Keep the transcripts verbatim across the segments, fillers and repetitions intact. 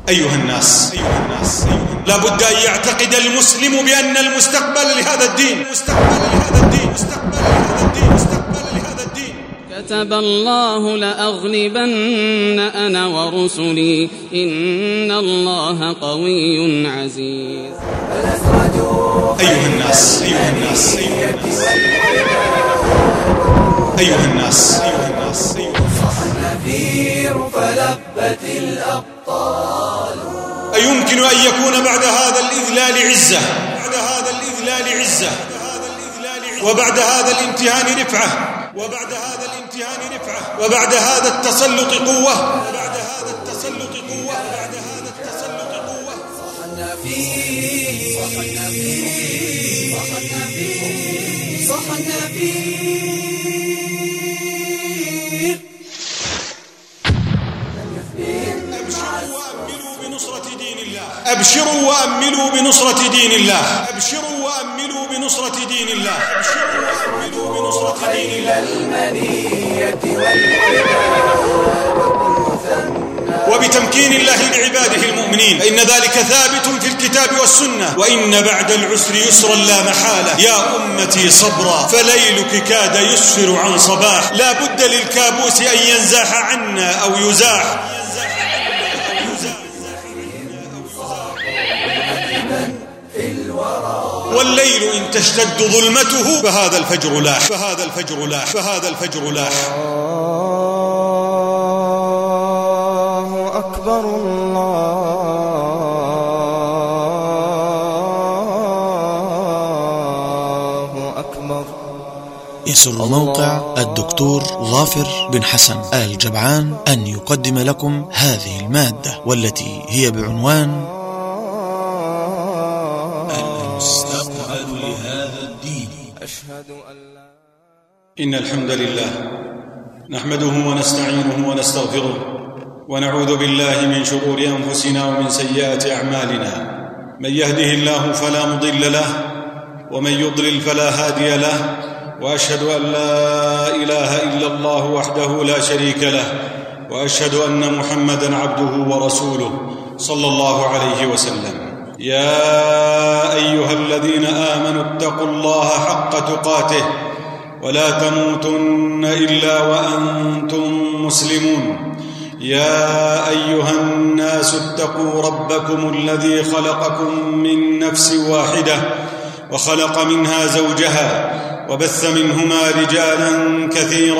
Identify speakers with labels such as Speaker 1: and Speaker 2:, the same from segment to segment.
Speaker 1: أيها الناس، لا بد أن يعتقد المسلم بأن المستقبل لهذا الدين مستقبل لهذا الدين مستقبل لهذا الدين مستقبل لهذا الدين.
Speaker 2: كتب الله لأغلبن أنا ورسلي إن الله قوي عزيز.
Speaker 1: أيها الناس أيها الناس أيها الناس أيها الناس أيها الناس
Speaker 3: صح النفير فلبت الأبطال.
Speaker 1: أيمكن أن يكون بعد هذا الإذلال عزة بعد هذا الإذلال عزة وبعد هذا الامتهان رفعة وبعد هذا الامتهان رفعة وبعد هذا التسلط قوة وبعد هذا التسلط قوة وبعد هذا التسلط قوة.
Speaker 3: صح النفير صح النفير صح النفير صح النفير.
Speaker 1: أبشروا وأملوا بنصرة دين الله أبشروا وأملوا بنصرة دين الله أبشروا وأملوا بنصرة دين الله
Speaker 3: المنية
Speaker 1: وبتمكين الله لعباده المؤمنين، فإن ذلك ثابت في الكتاب والسنة. وإن بعد العسر يسرا لا محالة، يا أمتي صبرا فليلك كاد يسفر عن صباح. لا بد للكابوس أن ينزاح عنا أو يزاح. والليل إن تشتد ظلمته فهذا الفجر لاح فهذا الفجر لاح فهذا الفجر لاح.
Speaker 4: الله أكبر الله أكبر.
Speaker 5: يسر موقع الدكتور ظافر بن حسن آل جبعان أن يقدم لكم هذه المادة والتي هي بعنوان المستقبل لهذا الدين.
Speaker 4: أشهد أن لا
Speaker 1: إن الحمد لله نحمده ونستعينه ونستغفره ونعوذ بالله من شرور أنفسنا ومن سيئات أعمالنا. من يهده الله فلا مضل له ومن يضلل فلا هادي له، وأشهد أن لا إله إلا الله وحده لا شريك له، وأشهد أن محمدًا عبده ورسوله صلى الله عليه وسلم. يا أيها الذين آمنوا اتقوا الله حق تقاته ولا تموتن إلا وأنتم مسلمون. يا أيها الناس اتقوا ربكم الذي خلقكم من نفس واحدة وخلق منها زوجها وبث منهما رجالا كثيرا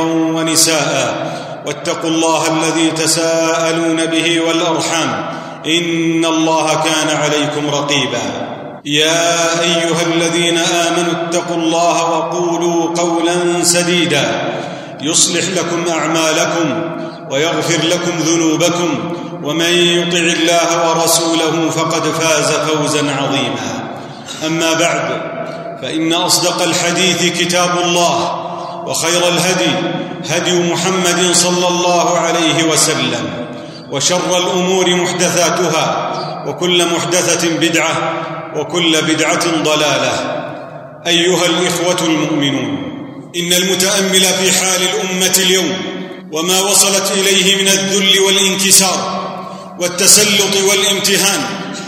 Speaker 1: ونساء، واتقوا الله الذي تساءلون به والأرحام إن الله كان عليكم رقيبا. يا أيها الذين آمنوا اتقوا الله وقولوا قولا سديدا يصلح لكم أعمالكم ويغفر لكم ذنوبكم، ومن يطع الله ورسوله فقد فاز فوزا عظيما. أما بعد، فإن أصدق الحديث كتاب الله، وخير الهدي هدي محمد صلى الله عليه وسلم، وشر الأمور محدثاتها، وكل محدثة بدعة، وكل بدعة ضلالة. أيها الإخوة المؤمنون، إن المتأمل في حال الأمة اليوم وما وصلت إليه من الذل والانكسار والتسلط والامتهان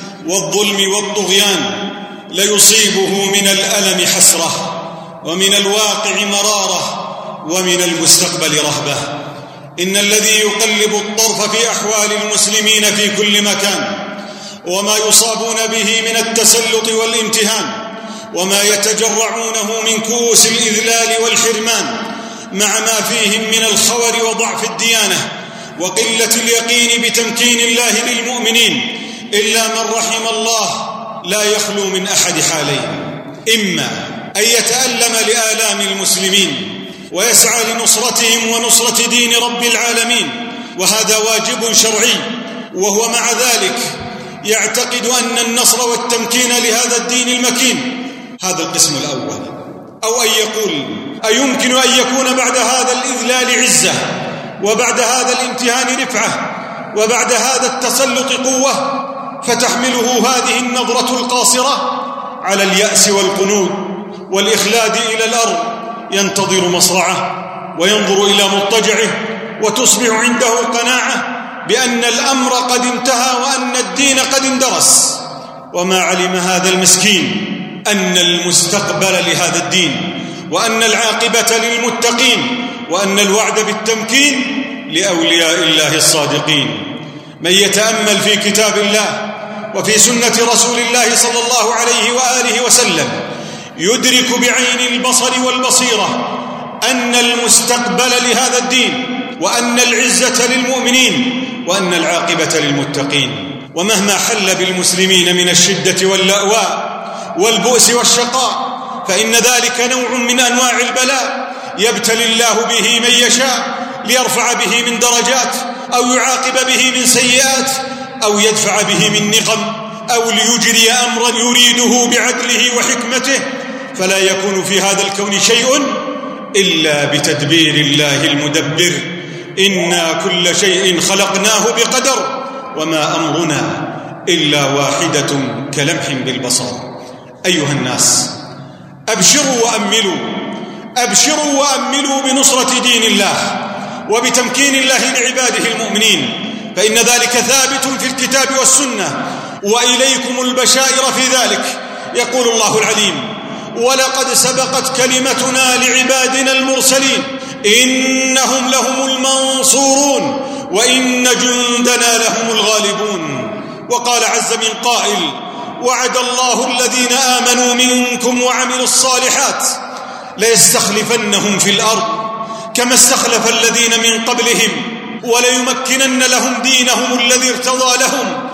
Speaker 1: والظلم والطغيان ليصيبه من الألم حسرة، ومن الواقع مرارة، ومن المستقبل رهبة. إن الذي يقلب الطرف في أحوال المسلمين في كل مكان، وما يصابون به من التسلط والامتهان، وما يتجرعونه من كؤوس الإذلال والحرمان، مع ما فيهم من الخور وضعف الديانة وقلة اليقين بتمكين الله للمؤمنين، إلا من رحم الله، لا يخلو من أحد حالين: إما أن يتألم لآلام المسلمين ويسعى لنصرتهم ونصرة دين رب العالمين، وهذا واجب شرعي، وهو مع ذلك يعتقد أن النصر والتمكين لهذا الدين المكين. هذا القسم الأول. أو أن يقول: أيمكن أن يكون بعد هذا الإذلال عزة، وبعد هذا الامتهان رفعة، وبعد هذا التسلط قوة، فتحمله هذه النظرة القاصرة على اليأس والقنوط والإخلاد إلى الأرض، ينتظر مصرعه وينظر إلى مضطجعه، وتصبح عنده قناعة بأن الأمر قد انتهى وأن الدين قد اندرس، وما علم هذا المسكين أن المستقبل لهذا الدين، وأن العاقبة للمتقين، وأن الوعد بالتمكين لأولياء الله الصادقين. من يتأمل في كتاب الله وفي سنة رسول الله صلى الله عليه وآله وسلم يدرك بعين البصر والبصيرة أن المستقبل لهذا الدين، وأن العزة للمؤمنين، وأن العاقبة للمتقين. ومهما حل بالمسلمين من الشدة واللأواء والبؤس والشقاء فإن ذلك نوع من أنواع البلاء يبتلي الله به من يشاء ليرفع به من درجات، أو يعاقب به من سيئات، أو يدفع به من نقم، أو ليجري أمرا يريده بعدله وحكمته. فلا يكون في هذا الكون شيء إلا بتدبير الله المدبر. إنا كل شيء خلقناه بقدر وما أمرنا إلا واحدة كلمح بالبصر. أيها الناس، أبشروا وأملوا أبشروا وأملوا بنصرة دين الله وبتمكين الله لعباده المؤمنين، فإن ذلك ثابت في الكتاب والسنة، وإليكم البشائر في ذلك. يقول الله العليم: ولقد سبقت كلمتنا لعبادنا المرسلين إنهم لهم المنصورون وإن جندنا لهم الغالبون. وقال عز من قائل: وعد الله الذين آمنوا منكم وعملوا الصالحات ليستخلفنهم في الأرض كما استخلف الذين من قبلهم وليمكنن لهم دينهم الذي ارتضى لهم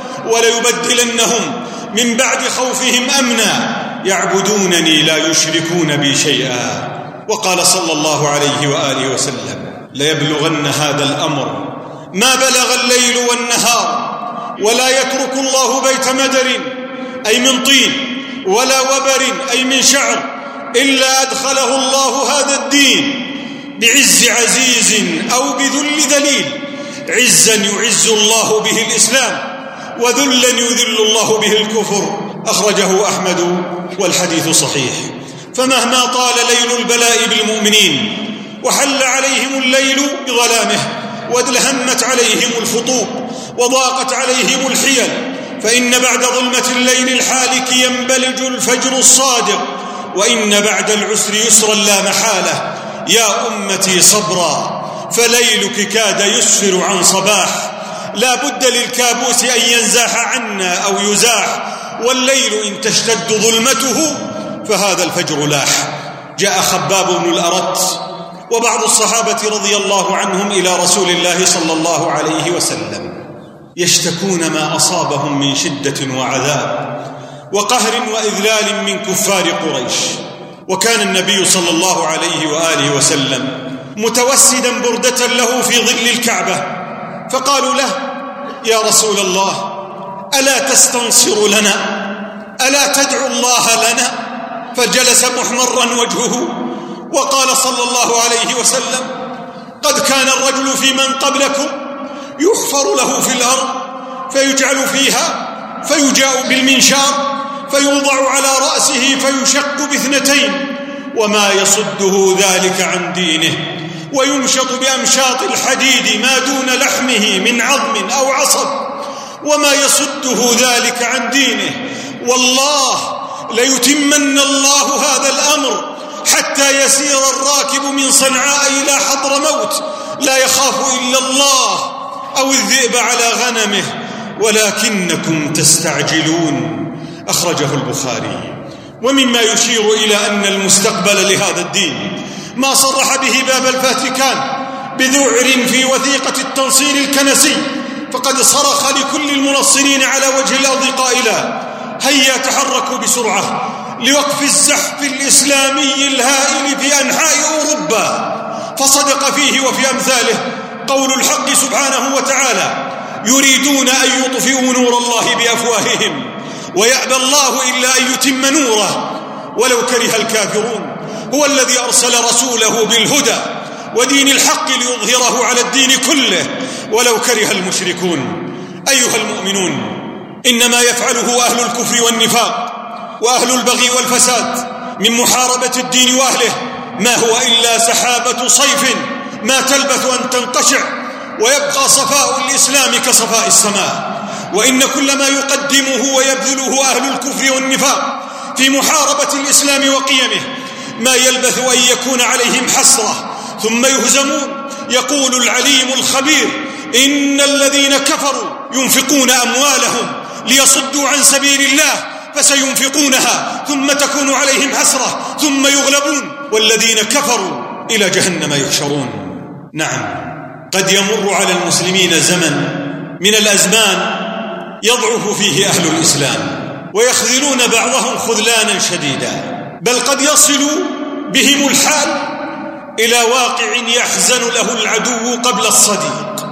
Speaker 1: وليبدلنهم من بعد خوفهم أمنا يعبدونني لا يشركون بي شيئا. وقال صلى الله عليه وآله وسلم: ليبلغن هذا الأمر ما بلغ الليل والنهار، ولا يترك الله بيت مدر أي من طين ولا وبر أي من شعر إلا أدخله الله هذا الدين بعز عزيز أو بذل ذليل. عزا يعز الله به الإسلام، وذلا يذل الله به الكفر. أخرجه أحمد والحديث صحيح. فمهما طال ليل البلاء بالمؤمنين وحل عليهم الليل بظلامه وادلهمت عليهم الخطوب وضاقت عليهم الحيل، فإن بعد ظلمة الليل الحالك ينبلج الفجر الصادق، وإن بعد العسر يسرا لا محالة. يا أمتي صبرا، فليلك كاد يسفر عن صباح، لا بد للكابوس أن ينزاح عنا أو يزاح، والليل إن تشتد ظلمته فهذا الفجر لاح. جاء خباب بن الأرت وبعض الصحابة رضي الله عنهم إلى رسول الله صلى الله عليه وسلم يشتكون ما أصابهم من شدة وعذاب وقهر وإذلال من كفار قريش. وكان النبي صلى الله عليه وآله وسلم متوسدا بردة له في ظل الكعبة، فقالوا له: يا رسول الله، ألا تستنصر لنا؟ ألا تدعو الله لنا؟ فجلس محمرا وجهه وقال صلى الله عليه وسلم: قد كان الرجل في من قبلكم يحفر له في الأرض فيجعل فيها فيجاء بالمنشار فيوضع على رأسه فيشق باثنتين، وما يصده ذلك عن دينه، ويمشط بأمشاط الحديد ما دون لحمه من عظم أو عصب، وما يصده ذلك عن دينه. والله ليتمن الله هذا الأمر حتى يسير الراكب من صنعاء إلى حضرموت لا يخاف إلا الله أو الذئب على غنمه، ولكنكم تستعجلون. أخرجه البخاري. ومما يشير إلى أن المستقبل لهذا الدين ما صرح به باب الفاتيكان بذعر في وثيقة التنصير الكنسي، فقد صرخ لكل المنصرين على وجه الأرض قائلا: هيا تحركوا بسرعة لوقف الزحف الإسلامي الهائل في أنحاء أوروبا. فصدق فيه وفي أمثاله قول الحق سبحانه وتعالى: يريدون أن يطفئوا نور الله بأفواههم ويأبى الله إلا أن يتم نوره ولو كره الكافرون. هو الذي أرسل رسوله بالهدى ودين الحق ليظهره على الدين كله ولو كره المشركون. أيها المؤمنون، إنما يفعله أهل الكفر والنفاق وأهل البغي والفساد من محاربة الدين وأهله ما هو إلا سحابة صيف ما تلبث أن تنقشع ويبقى صفاء الإسلام كصفاء السماء. وإن كل ما يقدمه ويبذله أهل الكفر والنفاق في محاربة الإسلام وقيمه ما يلبث أن يكون عليهم حسرة ثم يهزمون. يقول العليم الخبير: إن الذين كفروا ينفقون أموالهم ليصدوا عن سبيل الله فسينفقونها ثم تكون عليهم حسرة ثم يغلبون والذين كفروا إلى جهنم يحشرون. نعم، قد يمر على المسلمين زمن من الأزمان يضعف فيه أهل الإسلام ويخذلون بعضهم خذلانا شديدا، بل قد يصل بهم الحال إلى واقع يحزن له العدو قبل الصديق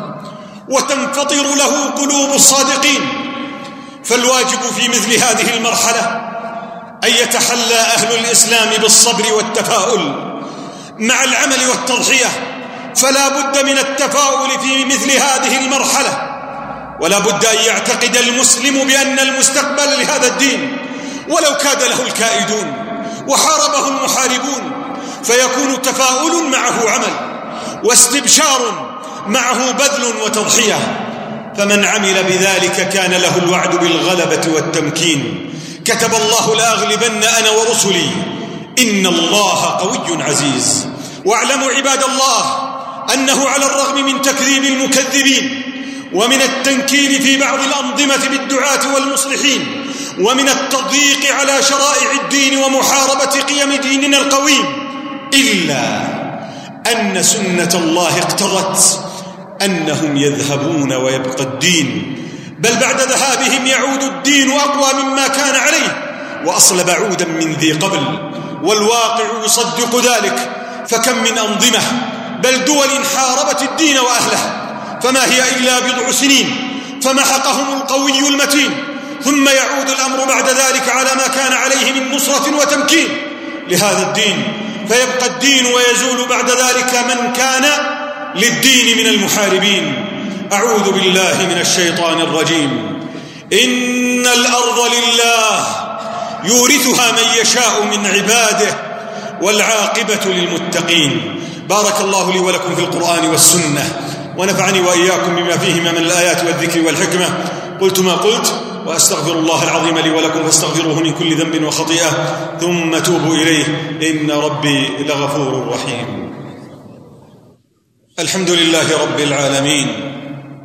Speaker 1: وتنفطر له قلوب الصادقين. فالواجب في مثل هذه المرحلة أن يتحلى أهل الإسلام بالصبر والتفاؤل مع العمل والتضحية، فلا بد من التفاؤل في مثل هذه المرحلة، ولا بد أن يعتقد المسلم بأن المستقبل لهذا الدين ولو كاد له الكائدون وحاربه المحاربون، فيكون تفاؤل معه عمل واستبشار معه بذل وتضحية. فمن عمل بذلك كان له الوعد بالغلبة والتمكين. كتب الله: لأغلبن أنا ورسلي إن الله قوي عزيز. واعلموا عباد الله أنه على الرغم من تكذيب المكذبين ومن التنكيل في بعض الأنظمة بالدعاة والمصلحين ومن التضييق على شرائع الدين ومحاربة قيم ديننا القويم، إلا أن سنة الله اقتضت أنهم يذهبون ويبقى الدين، بل بعد ذهابهم يعود الدين أقوى مما كان عليه وأصلب عودا من ذي قبل، والواقع يصدق ذلك. فكم من أنظمة بل دول حاربت الدين وأهله فما هي إلا بضع سنين فمحقهم القوي المتين، ثم يعود الأمر بعد ذلك على ما كان عليه من نصرة وتمكين لهذا الدين، فيبقى الدين ويزول بعد ذلك من كان للدين من المحاربين. أعوذ بالله من الشيطان الرجيم. إن الأرض لله يورثها من يشاء من عباده والعاقبة للمتقين. بارك الله لي ولكم في القرآن والسنة، ونفعني وإياكم بما فيهما من الآيات والذكر والحكمة. قلت ما قلت وأستغفر الله العظيم لي ولكم فاستغفروه من كل ذنب وخطيئة ثم توبوا إليه إن ربي لغفور رحيم. الحمد لله رب العالمين،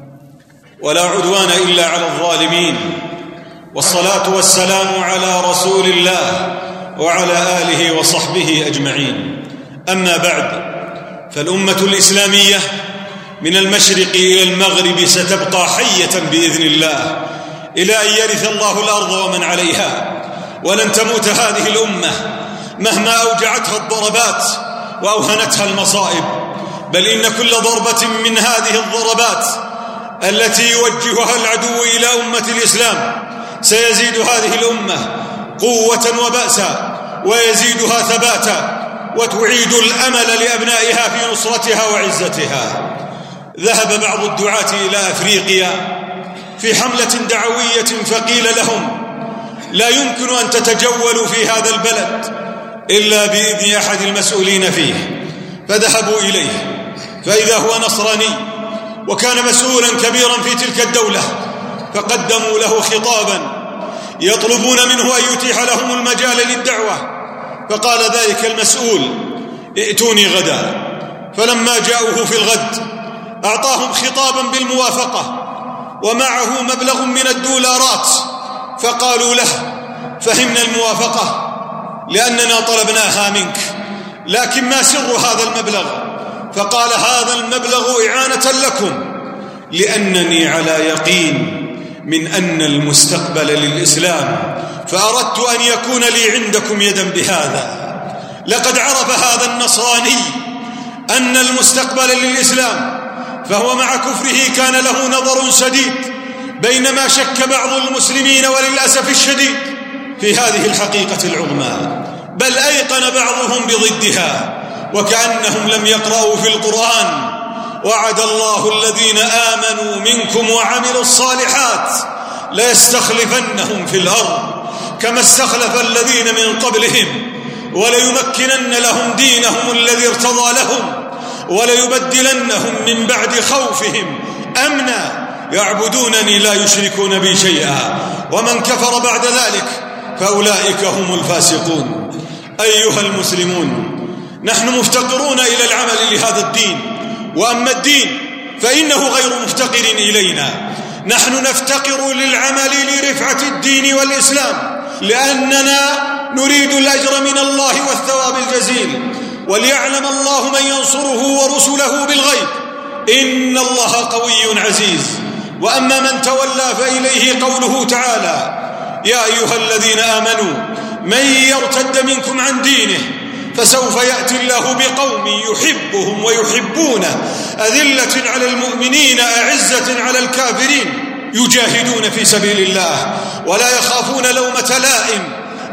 Speaker 1: ولا عدوان إلا على الظالمين، والصلاة والسلام على رسول الله وعلى آله وصحبه أجمعين. أما بعد، فالأمة الإسلامية من المشرق إلى المغرب ستبقى حية بإذن الله إلى أن يرث الله الأرض ومن عليها، ولن تموت هذه الأمة مهما أوجعتها الضربات وأوهنتها المصائب، بل إن كل ضربة من هذه الضربات التي يوجهها العدو إلى أمة الإسلام سيزيد هذه الأمة قوة وبأسا ويزيدها ثباتا وتعيد الأمل لأبنائها في نصرتها وعزتها. ذهب بعض الدعاة إلى أفريقيا في حملة دعوية فقيل لهم: لا يمكن أن تتجولوا في هذا البلد إلا بإذن أحد المسؤولين فيه. فذهبوا إليه فإذا هو نصراني وكان مسؤولا كبيرا في تلك الدولة، فقدموا له خطابا يطلبون منه أن يتيح لهم المجال للدعوة. فقال ذلك المسؤول: ائتوني غدا. فلما جاءوه في الغد أعطاهم خطابا بالموافقة ومعه مبلغ من الدولارات، فقالوا له: فهمنا الموافقة لأننا طلبناها منك، لكن ما سر هذا المبلغ؟ فقال: هذا المبلغ إعانة لكم، لأنني على يقين من أن المستقبل للإسلام، فأردت أن يكون لي عندكم يدا بهذا. لقد عرف هذا النصراني أن المستقبل للإسلام، فهو مع كفره كان له نظر شديد، بينما شك بعض المسلمين وللأسف الشديد في هذه الحقيقة العظمى، بل أيقن بعضهم بضدها، وكأنهم لم يقرأوا في القرآن: وعد الله الذين آمنوا منكم وعملوا الصالحات ليستخلفنهم في الأرض كما استخلف الذين من قبلهم وليمكنن لهم دينهم الذي ارتضى لهم وليبدلنهم من بعد خوفهم أمنا يعبدونني لا يشركون بي شيئا ومن كفر بعد ذلك فأولئك هم الفاسقون. أيها المسلمون، نحن مفتقرون إلى العمل لهذا الدين، وأما الدين فإنه غير مفتقر إلينا. نحن نفتقر للعمل لرفعة الدين والإسلام، لأننا نريد الأجر من الله والثواب الجزيل، وليعلم الله من ينصره ورسله بالغيب إن الله قوي عزيز. وأما من تولى فإليه قوله تعالى: يا أيها الذين آمنوا من يرتد منكم عن دينه فسوف يأتي الله بقوم يحبهم ويحبونه أذلة على المؤمنين أعزة على الكافرين يجاهدون في سبيل الله ولا يخافون لومة لائم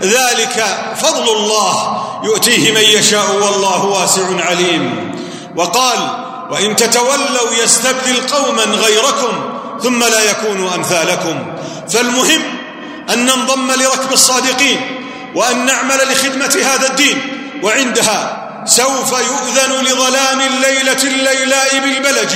Speaker 1: ذلك فضل الله يؤتيه من يشاء والله واسع عليم. وقال: وإن تتولوا يستبدل قوما غيركم ثم لا يكونوا أمثالكم. فالمهم أن ننضم لركب الصادقين وأن نعمل لخدمة هذا الدين، وعندها سوف يؤذن لظلام الليلة الليلاء بالبلج،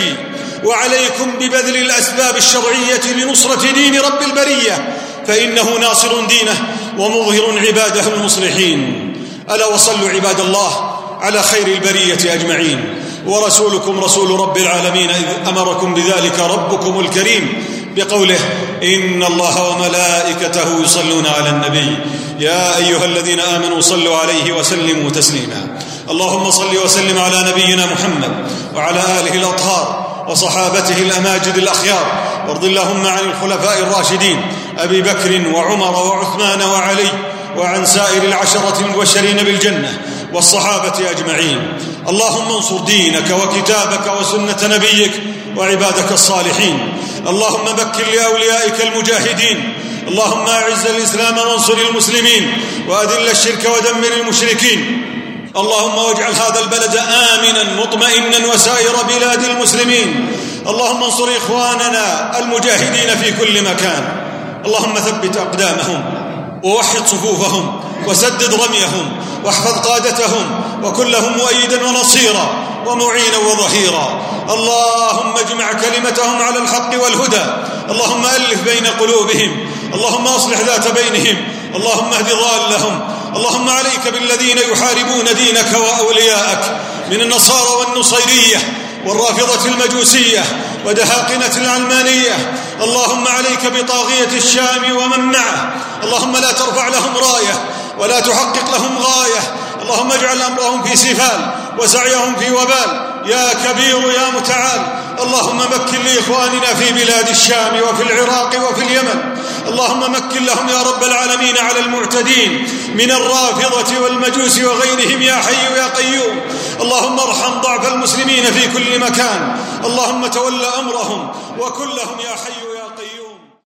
Speaker 1: وعليكم ببذل الأسباب الشرعية لنصرة دين رب البرية، فإنه ناصر دينه ومظهر عباده المصلحين. ألا وصلوا عباد الله على خير البرية أجمعين. ورسولكم رسول رب العالمين إذ أمركم بذلك ربكم الكريم بقوله: إن الله وملائكته يصلون على النبي يا أيها الذين آمنوا صلوا عليه وسلموا تسليما. اللهم صل وسلم على نبينا محمد وعلى آله الأطهار وصحابته الأماجد الأخيار، وارض اللهم عن الخلفاء الراشدين أبي بكر وعمر وعثمان وعلي، وعن سائر العشرة المبشرين بالجنة والصحابة أجمعين. اللهم انصر دينك وكتابك وسنة نبيك وعبادك الصالحين. اللهم مكن لأوليائك المجاهدين. اللهم أعز الإسلام وانصر المسلمين، وأذل الشرك ودمر المشركين. اللهم واجعل هذا البلد آمنا مطمئنا وسائر بلاد المسلمين. اللهم انصر إخواننا المجاهدين في كل مكان. اللهم ثبت أقدامهم ووحد صفوفهم وسدد رميهم واحفظ قادتهم وكن لهم مؤيدا ونصيرا ومعينا وظهيرا. اللهم اجمع كلمتهم على الحق والهدى. اللهم ألف بين قلوبهم. اللهم أصلح ذات بينهم. اللهم اهد ضالهم. اللهم عليك بالذين يحاربون دينك وأولياءك من النصارى والنصيرية والرافضة المجوسية ودهاقنة العلمانية. اللهم عليك بطاغية الشام ومن معه. اللهم لا ترفع لهم راية ولا تحقق لهم غاية. اللهم اجعل أمرهم في سفال وسعيهم في وبال يا كبير يا متعال. اللهم مكن لإخواننا في بلاد الشام وفي العراق وفي اليمن. اللهم مكن لهم يا رب العالمين على المعتدين من الرافضة والمجوس وغيرهم يا حي يا قيوم. اللهم ارحم ضعف المسلمين في كل مكان. اللهم تول أمرهم وكن لهم يا حي يا قيوم.